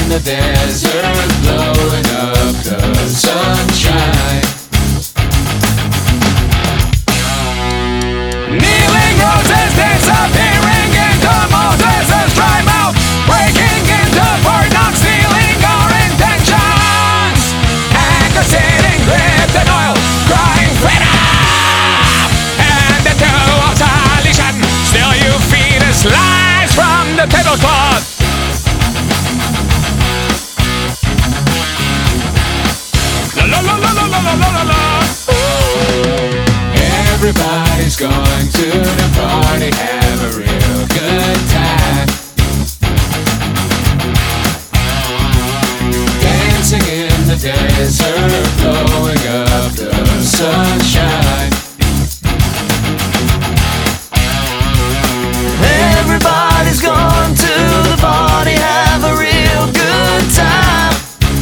the desert, blowing up the sunshine. Kneeling roses disappearing into Moses' dry mouth, breaking into Fort Knox, stealing our intentions. Anchor sitting gripped in oil, crying freedom. And the two of salvation, still you feed us lies from the tablecloth. La la la la la la la la la. Everybody's going to the party, have a real good time. Dancing in the desert, blowing up the sunshine. Everybody's going to the party, have a real good time.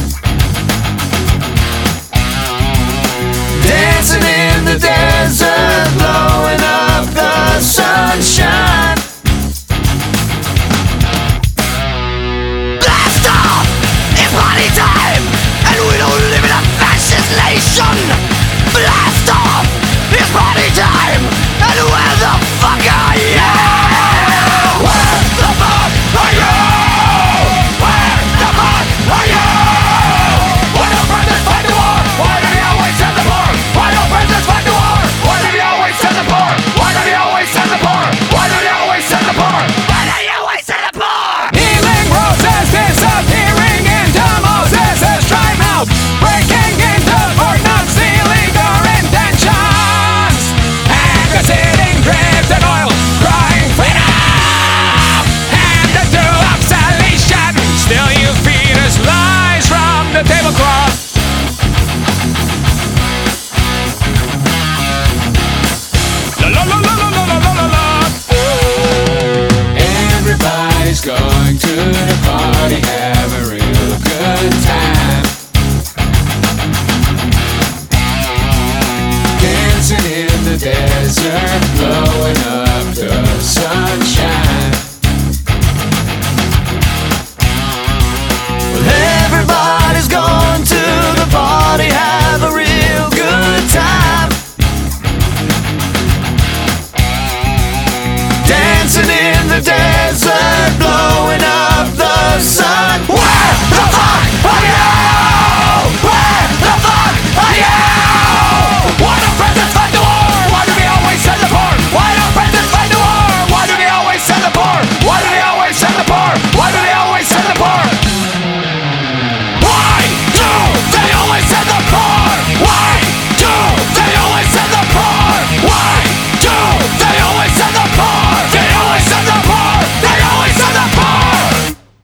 Dancing in the desert, blowing up the sunshine. Blast off! It's party time! And we don't live in a fascist nation! Blast off! It's party time! And where the fuck are you? Where the fuck are you? Where the fuck are you? Why don't presidents fight the war? Why do they always send the poor? Why don't presidents fight the war? Why do they always send the poor? Why do they always send the poor? Why do they always send the poor? Why do they always send the poor? Kneeling roses disappearing into Moses' dry mouth, breaking into Fort Knox, stealing our intentions. Anchor sitting gripped in oil, crying freedom. And the two of salvation, still you feed us lies from the tablecloth. La la la la la la la la la. Everybody's going to the party, have a real good time.